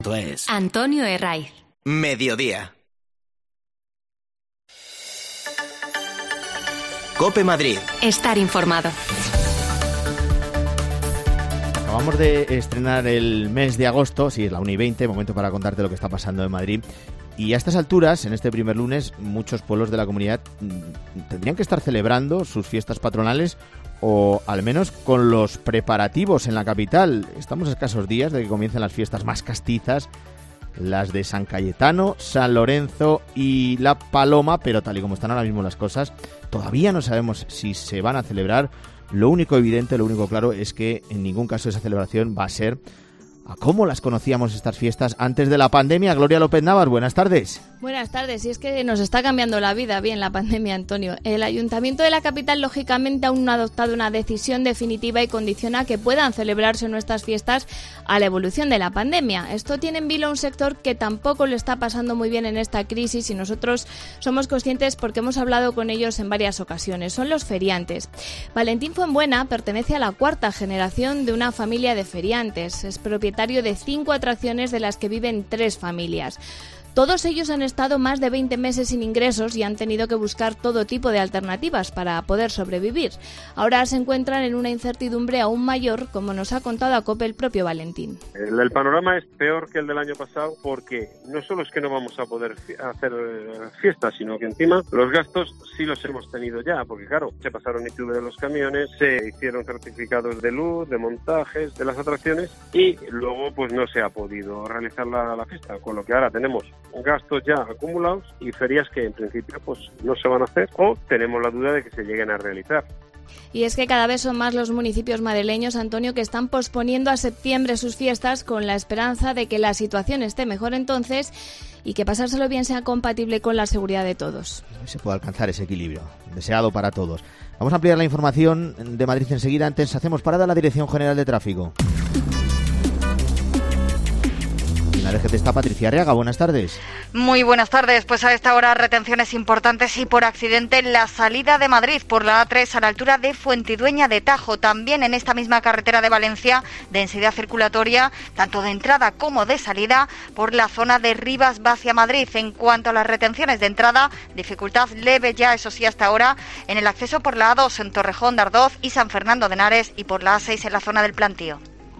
Antonio Herraiz. Mediodía. COPE Madrid. Estar informado. Acabamos de estrenar el mes de agosto, sí, es la 1:20, momento para contarte lo que está pasando en Madrid. Y a estas alturas, en este primer lunes, muchos pueblos de la comunidad tendrían que estar celebrando sus fiestas patronales o al menos con los preparativos en la capital. Estamos a escasos días de que comiencen las fiestas más castizas, las de San Cayetano, San Lorenzo y La Paloma, pero tal y como están ahora mismo las cosas, todavía no sabemos si se van a celebrar. Lo único evidente, lo único claro es que en ningún caso esa celebración va a ser a cómo las conocíamos estas fiestas antes de la pandemia. Gloria López Navas, buenas tardes. Buenas tardes, y es que nos está cambiando la vida bien la pandemia, Antonio. El Ayuntamiento de la capital, lógicamente, aún no ha adoptado una decisión definitiva y condiciona que puedan celebrarse nuestras fiestas a la evolución de la pandemia. Esto tiene en vilo a un sector que tampoco le está pasando muy bien en esta crisis y nosotros somos conscientes porque hemos hablado con ellos en varias ocasiones. Son los feriantes. Valentín Fuenbuena pertenece a la cuarta generación de una familia de feriantes. Es propietario de 5 atracciones de las que viven 3 familias. Todos ellos han estado más de 20 meses sin ingresos y han tenido que buscar todo tipo de alternativas para poder sobrevivir. Ahora se encuentran en una incertidumbre aún mayor, como nos ha contado a COPE el propio Valentín. El panorama es peor que el del año pasado porque no solo es que no vamos a poder hacer fiestas, sino que encima los gastos sí los hemos tenido ya, porque claro, se pasaron ITV de los camiones, se hicieron certificados de luz, de montajes, de las atracciones y luego pues no se ha podido realizar la fiesta, con lo que ahora tenemos gastos ya acumulados y ferias que en principio pues no se van a hacer o tenemos la duda de que se lleguen a realizar. Y es que cada vez son más los municipios madrileños, Antonio, que están posponiendo a septiembre sus fiestas con la esperanza de que la situación esté mejor entonces y que pasárselo bien sea compatible con la seguridad de todos. Se puede alcanzar ese equilibrio, deseado para todos. Vamos a ampliar la información de Madrid enseguida. Antes hacemos parada a la Dirección General de Tráfico. La DGT está Patricia Arriaga, buenas tardes. Muy buenas tardes, pues a esta hora retenciones importantes y por accidente en la salida de Madrid por la A3 a la altura de Fuentidueña de Tajo. También en esta misma carretera de Valencia, densidad circulatoria, tanto de entrada como de salida por la zona de Rivas hacia Madrid. En cuanto a las retenciones de entrada, dificultad leve ya, eso sí, hasta ahora, en el acceso por la A2 en Torrejón de Ardoz y San Fernando de Henares y por la A6 en la zona del Plantío.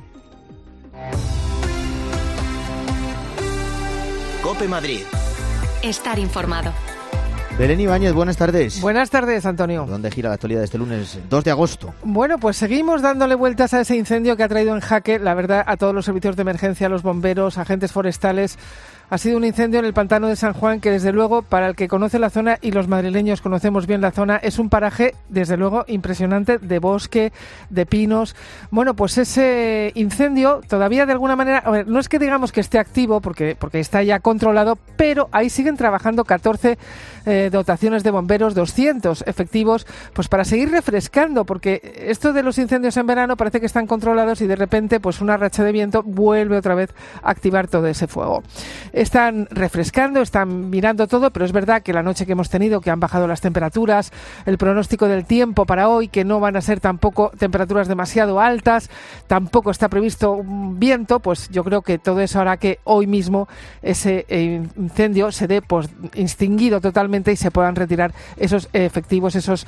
COPE Madrid. Estar informado. Belén Ibáñez, buenas tardes. Buenas tardes, Antonio. ¿Dónde gira la actualidad de este lunes 2 de agosto? Bueno, pues seguimos dándole vueltas a ese incendio que ha traído en jaque, la verdad, a todos los servicios de emergencia, a los bomberos, agentes forestales. Ha sido un incendio en el pantano de San Juan que, desde luego, para el que conoce la zona, y los madrileños conocemos bien la zona, es un paraje, desde luego, impresionante, de bosque, de pinos. Bueno, pues ese incendio todavía, de alguna manera, a ver, no es que digamos que esté activo, porque está ya controlado, pero ahí siguen trabajando 14 dotaciones de bomberos, 200 efectivos, pues para seguir refrescando, porque esto de los incendios en verano parece que están controlados y de repente, pues una racha de viento vuelve otra vez a activar todo ese fuego. Están refrescando, están mirando todo, pero es verdad que la noche que hemos tenido, que han bajado las temperaturas, el pronóstico del tiempo para hoy, que no van a ser tampoco temperaturas demasiado altas, tampoco está previsto un viento, pues yo creo que todo eso hará que hoy mismo ese incendio se dé pues extinguido totalmente y se puedan retirar esos efectivos, esos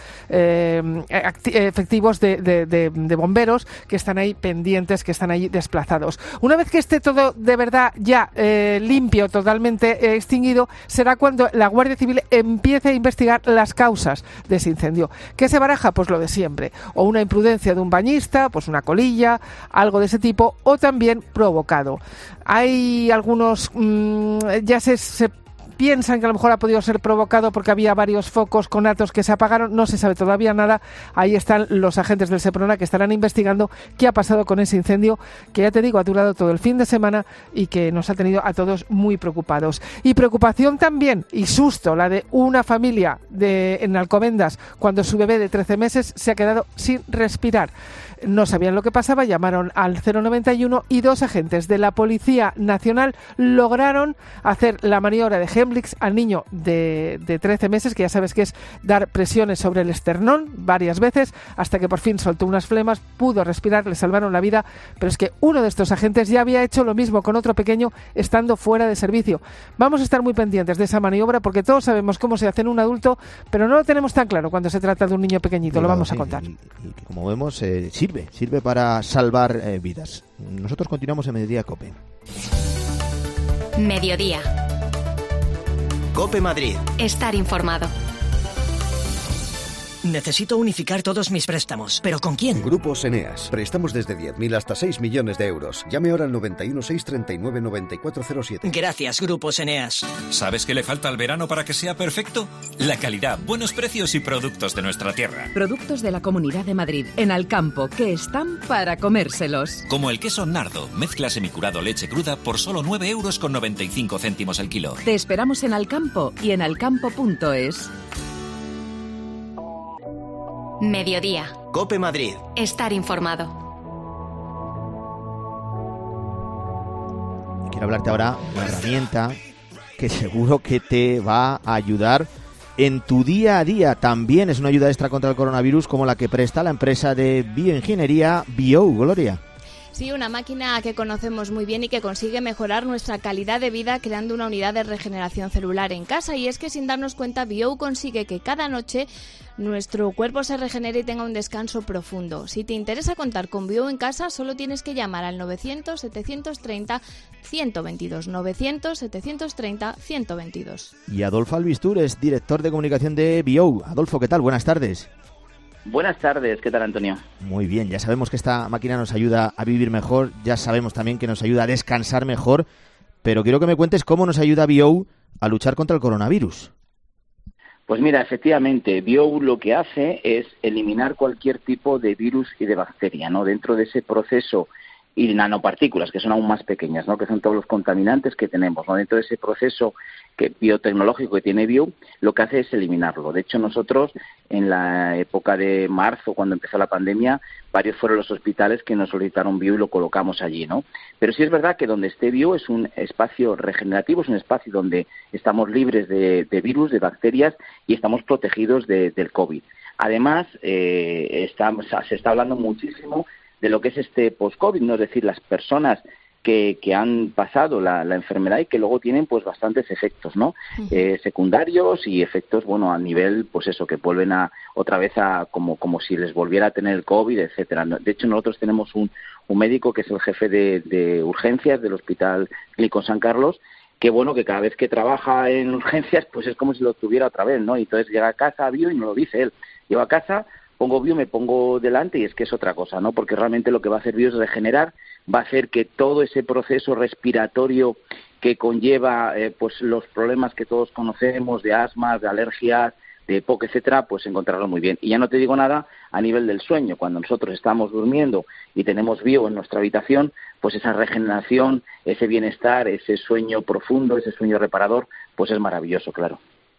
efectivos de bomberos que están ahí pendientes, que están ahí desplazados. Una vez que esté todo de verdad ya limpio, totalmente extinguido, será cuando la Guardia Civil empiece a investigar las causas de ese incendio. ¿Qué se baraja? Pues lo de siempre. O una imprudencia de un bañista, pues una colilla, algo de ese tipo, o también provocado. Hay algunos, ya se piensan que a lo mejor ha podido ser provocado porque había varios focos conatos que se apagaron, no se sabe todavía nada. Ahí están los agentes del Seprona que estarán investigando qué ha pasado con ese incendio que, ya te digo, ha durado todo el fin de semana y que nos ha tenido a todos muy preocupados. Y preocupación también y susto la de una familia en Alcobendas cuando su bebé de 13 meses se ha quedado sin respirar. No sabían lo que pasaba, llamaron al 091 y 2 agentes de la Policía Nacional lograron hacer la maniobra de Hemlix al niño de 13 meses, que ya sabes que es dar presiones sobre el esternón varias veces, hasta que por fin soltó unas flemas, pudo respirar, le salvaron la vida, pero es que uno de estos agentes ya había hecho lo mismo con otro pequeño estando fuera de servicio. Vamos a estar muy pendientes de esa maniobra porque todos sabemos cómo se hace en un adulto, pero no lo tenemos tan claro cuando se trata de un niño pequeñito, lo vamos a contar. Y como vemos, sirve para salvar vidas. Nosotros continuamos en Mediodía COPE. Mediodía. COPE Madrid. Estar informado. Necesito unificar todos mis préstamos. ¿Pero con quién? Grupos Eneas. Préstamos desde 10.000 hasta 6 millones de euros. Llame ahora al 91 639 9407. Gracias, Grupos Eneas. ¿Sabes qué le falta al verano para que sea perfecto? La calidad, buenos precios y productos de nuestra tierra. Productos de la Comunidad de Madrid, en Alcampo, que están para comérselos. Como el queso Nardo, mezcla semicurado leche cruda por solo 9,95 € el kilo. Te esperamos en Alcampo y en alcampo.es. Mediodía. COPE Madrid. Estar informado. Quiero hablarte ahora de una herramienta que seguro que te va a ayudar en tu día a día. También es una ayuda extra contra el coronavirus, como la que presta la empresa de bioingeniería Biou. Gloria. Sí, una máquina que conocemos muy bien y que consigue mejorar nuestra calidad de vida creando una unidad de regeneración celular en casa. Y es que sin darnos cuenta, Biou consigue que cada noche nuestro cuerpo se regenere y tenga un descanso profundo. Si te interesa contar con Biou en casa, solo tienes que llamar al 900-730-122. 900-730-122. Y Adolfo Albistur es director de comunicación de Biou. Adolfo, ¿qué tal? Buenas tardes. Buenas tardes, ¿qué tal, Antonio? Muy bien, ya sabemos que esta máquina nos ayuda a vivir mejor, ya sabemos también que nos ayuda a descansar mejor, pero quiero que me cuentes cómo nos ayuda Biou a luchar contra el coronavirus. Pues mira, efectivamente, Biou lo que hace es eliminar cualquier tipo de virus y de bacteria, ¿no? Dentro de ese proceso, y nanopartículas, que son aún más pequeñas, ¿no? Que son todos los contaminantes que tenemos, ¿no? Dentro de ese proceso biotecnológico que tiene Biou, lo que hace es eliminarlo. De hecho, nosotros, en la época de marzo, cuando empezó la pandemia, varios fueron los hospitales que nos solicitaron Biou y lo colocamos allí, ¿no? Pero sí es verdad que donde esté Biou es un espacio regenerativo, es un espacio donde estamos libres de virus, de bacterias, y estamos protegidos del COVID. Además, se está hablando muchísimo de lo que es este post-COVID, ¿no? Es decir, las personas que han pasado la enfermedad y que luego tienen pues bastantes efectos, ¿no? Secundarios y efectos, bueno, a nivel, pues eso, que vuelven otra vez a como si les volviera a tener el COVID, etcétera. De hecho, nosotros tenemos un médico que es el jefe de urgencias del Hospital Clínico San Carlos, que bueno, que cada vez que trabaja en urgencias, pues es como si lo tuviera otra vez, ¿no? Y entonces llega a casa, Biou, y no lo dice él. Llego a casa, pongo Biou, me pongo delante y es que es otra cosa, ¿no? Porque realmente lo que va a hacer Biou es regenerar, va a hacer que todo ese proceso respiratorio que conlleva pues los problemas que todos conocemos de asma, de alergias, de EPOC, etcétera, pues encontrarlo muy bien. Y ya no te digo nada a nivel del sueño. Cuando nosotros estamos durmiendo y tenemos Biou en nuestra habitación, pues esa regeneración, ese bienestar, ese sueño profundo, ese sueño reparador, pues es maravilloso, claro.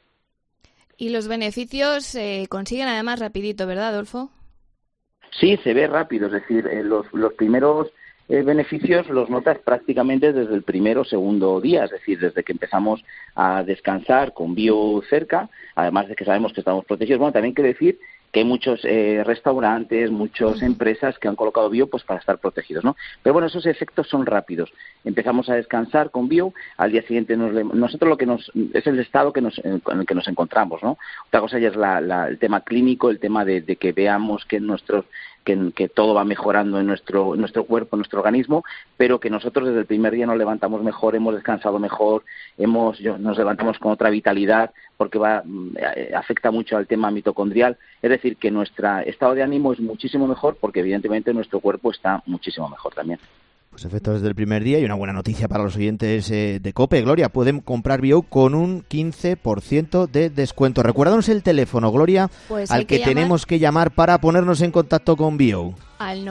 Y los beneficios se consiguen además rapidito, ¿verdad, Adolfo? Sí, se ve rápido, es decir, los primeros beneficios los notas prácticamente desde el primero o segundo día, es decir, desde que empezamos a descansar con Biou cerca, además de que sabemos que estamos protegidos. Bueno, también quiero decir que hay muchos restaurantes, muchas empresas que han colocado Biou pues para estar protegidos, ¿no? Pero bueno, esos efectos son rápidos. Empezamos a descansar con Biou, al día siguiente nosotros lo que es el estado en el que nos encontramos, ¿no? Otra cosa ya es el tema clínico, el tema de que veamos que que todo va mejorando en nuestro cuerpo, en nuestro organismo, pero que nosotros desde el primer día nos levantamos mejor, hemos descansado mejor, nos levantamos con otra vitalidad, porque afecta mucho al tema mitocondrial, es decir, que nuestro estado de ánimo es muchísimo mejor, porque evidentemente nuestro cuerpo está muchísimo mejor también. Pues efectos desde el primer día y una buena noticia para los oyentes de COPE. Gloria, pueden comprar Biou con un 15% de descuento. Recuérdanos el teléfono, Gloria, pues al que tenemos que llamar para ponernos en contacto con Biou. Al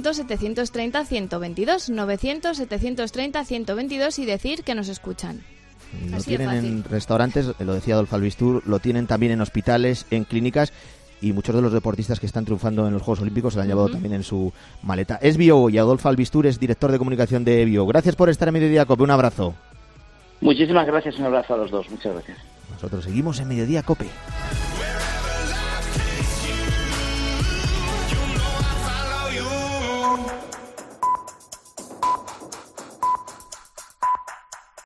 900-730-122, 900-730-122 y decir que nos escuchan. Lo tienen en restaurantes, lo decía Adolfo Albistur, lo tienen también en hospitales, en clínicas, y muchos de los deportistas que están triunfando en los Juegos Olímpicos se lo han llevado también en su maleta. Es Biou y Adolfo Albistur es director de comunicación de Biou. Gracias por estar en Mediodía COPE. Un abrazo. Muchísimas gracias, un abrazo a los dos, muchas gracias. Nosotros seguimos en Mediodía COPE.